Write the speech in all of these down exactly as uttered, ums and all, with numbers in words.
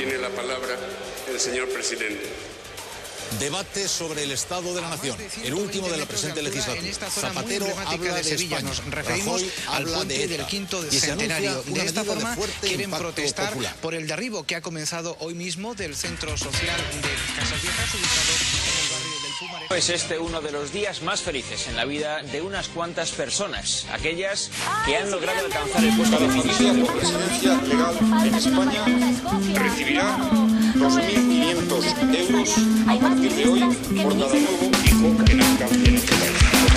Tiene la palabra el señor presidente. Debate sobre el estado de la nación, el último de la presente legislatura. Zapatero habla de España, nos referimos al puente del quinto centenario. De esta forma quieren protestar popular. por el derribo que ha comenzado hoy mismo del centro social de Casas Viejas, ubicado en el barrio del Pumarejo. Es este uno de los días más felices en la vida de unas cuantas personas, aquellas que han logrado alcanzar el puesto de familia por residencia legal en España recibirá dos mil quinientos euros a partir de hoy por cada nuevo hijo que nazca en este país.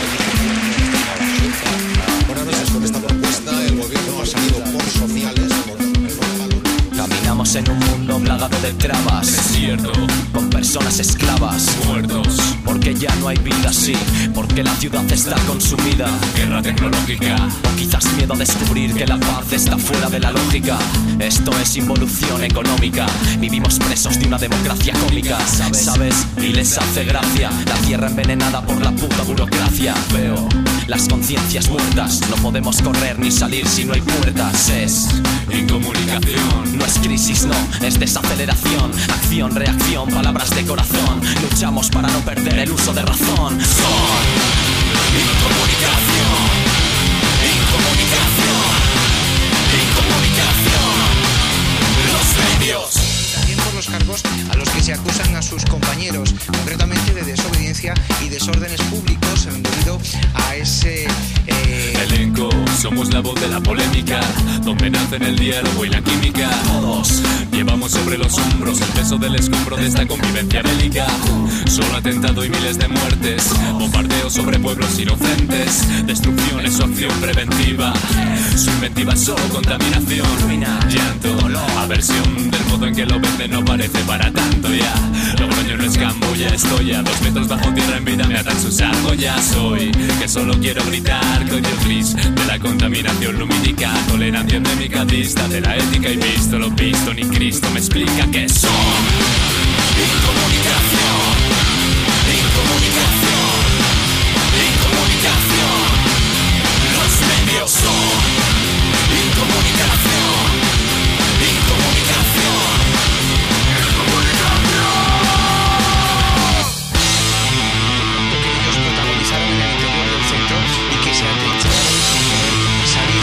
Buenas noches. Con esta propuesta el gobierno ha salido por sociales. Caminamos en un mundo plagado de trabas, desierto, con personas esclavas, muertos, porque ya no hay vida así, porque la ciudad está consumida, guerra tecnológica, o quizás miedo a descubrir que la paz está fuera de la lógica. Esto es involución económica, vivimos presos de una democracia cómica, ¿sabes? ¿Sabes? Y les hace gracia la tierra envenenada por la puta burocracia. Veo las conciencias muertas, no podemos correr ni salir si no hay puertas. Es incomunicación, no es crisis, no, es desaceleración. Acción, reacción, palabras de corazón. Luchamos para no perder el uso de razón. Son incomunicación, incomunicación, incomunicación. Los medios. También por los cargos a los que se acusan a sus compañeros, concretamente de desobediencia y desórdenes públicos debido a ese eh... elenco. Somos la voz de la polémica, donde nacen el diálogo y la química. Todos llevamos sobre los hombros el peso del escombro de esta convivencia bélica. Solo atentado y miles de muertes, bombardeos sobre pueblos inocentes, destrucción es su acción preventiva. Su inventiva es solo contaminación, ruina, llanto, dolor, aversión del modo en que lo venden no parece para tanto ya. Logroño no es Camboya, estoy a dos metros bajo tierra, en vida me atan sus argollas. Soy que solo quiero gritar, coño gris de la contaminación lumínica, tolerancia endémica, dista de la ética y visto lo visto, ni Cristo me explica qué son. Incomunicación, incomunicación, incomunicación. Los medios son incomunicación, incomunicación, incomunicación. Que ellos protagonizaron en el interior del centro y que se han hecho salir.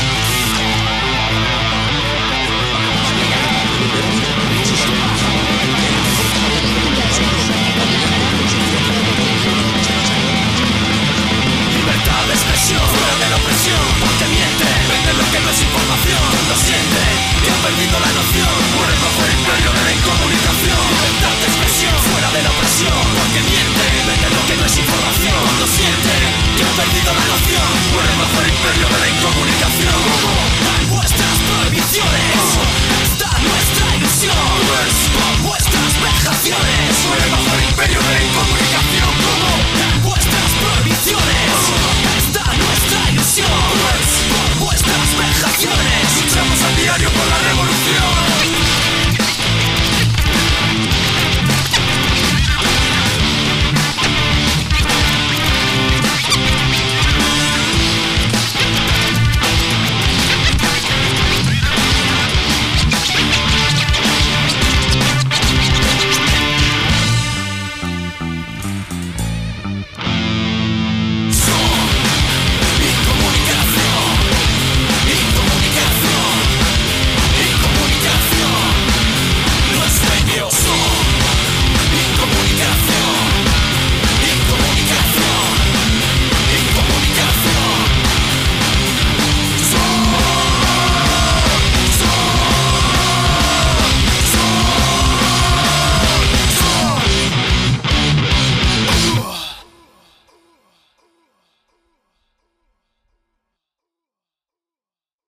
Libertad de expresión, fuera de la opresión, porque miente, vende lo que no es información, lo siente, que han perdido la noción, mueren bajo el imperio de la incomunicación. Libertad de expresión, fuera de la opresión, porque miente, vende lo que no es información, lo siente, que han perdido la noción, mueren bajo el imperio de la